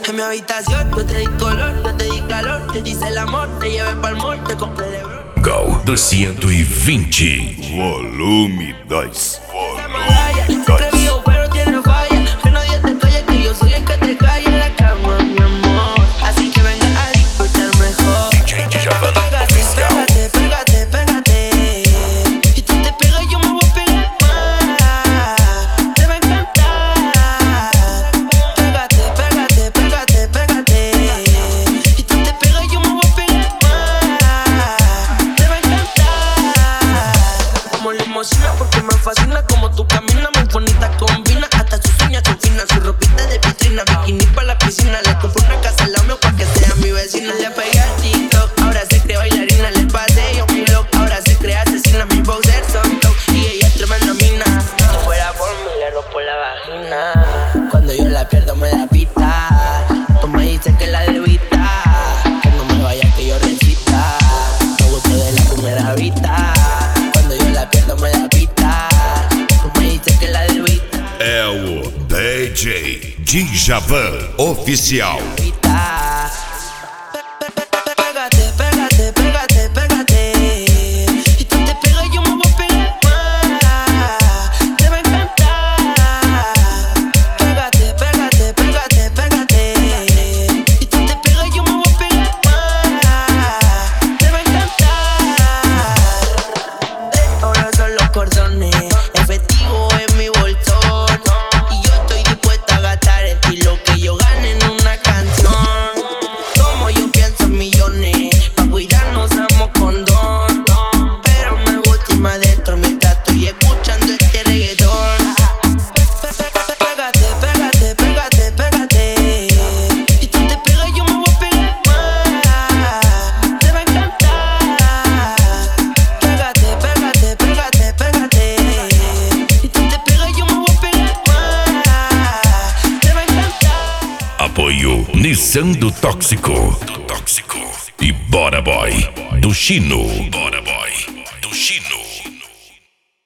En mi habitación yo te di color, yo te di calor, te hice el amor, te llevé pa'l mall, te compré Lebron. Go 220. Volume 2. Te atrevido pero tiene falla, que nadie te calle, que yo soy el que te calla en la cama, mi amor. Así que venga a disfrutar mejor. DJ Djavan oficial. Pégate, pégate, pégate. Y tú te pegas y yo me voy a pegar más. Te va a encantar. Pégate, pégate, pégate, pégate. Y tú te pegas y yo me voy a pegar más. Te va a encantar. Como la emociona porque me fascina como tú caminas, muy bonita combina. Hasta sus uñas son finas, su ropita de vitrina, bikini pa' la piscina. Le compré una casa al lado mío pa' que sea mi vecina. Le pegué al TikTok, ahora se cree bailarina. Le pasé yo mi look, ahora se cree asesina. Mi boxer son top y ella es tremenda mina. Si fuera por mí le rompo la vagina. Cuando yo la pierdo me da pita. Tú me dices que la debita, que no me vaya que yo recita. Me gustó de la primera vista. Cuando yo la pierdo me da pita. Tú me dices que la debita. É o DJ Djavan Oficial. Pégate, pégate, pégate, pégate. Y tú te pegas y yo me voy a pegar más. Te va a encantar. Pégate, pégate, pégate, pégate. Y tú te pegas y yo me voy a pegar más. Te va a encantar. Ahora son los cordones, efectivo en mi bolsón. Y yo estoy dispuesta a gastar el lo que yo gane en una canción. Como yo pienso en millones, pa' cuidarnos damos condón. Pero me gusta irme adentro mientras estoy escuchando este reggaetón. Pégate, pégate, pégate, pégate. Y tú te pegas y yo me voy a pegar más. Te va a encantar. Pégate, pégate, pégate, pégate. Y tú te pegas y yo me voy a pegar más. Te va a encantar. Apoio Nissan do Tóxico. E Bora Boy do Chino. Bora Boy do Chino.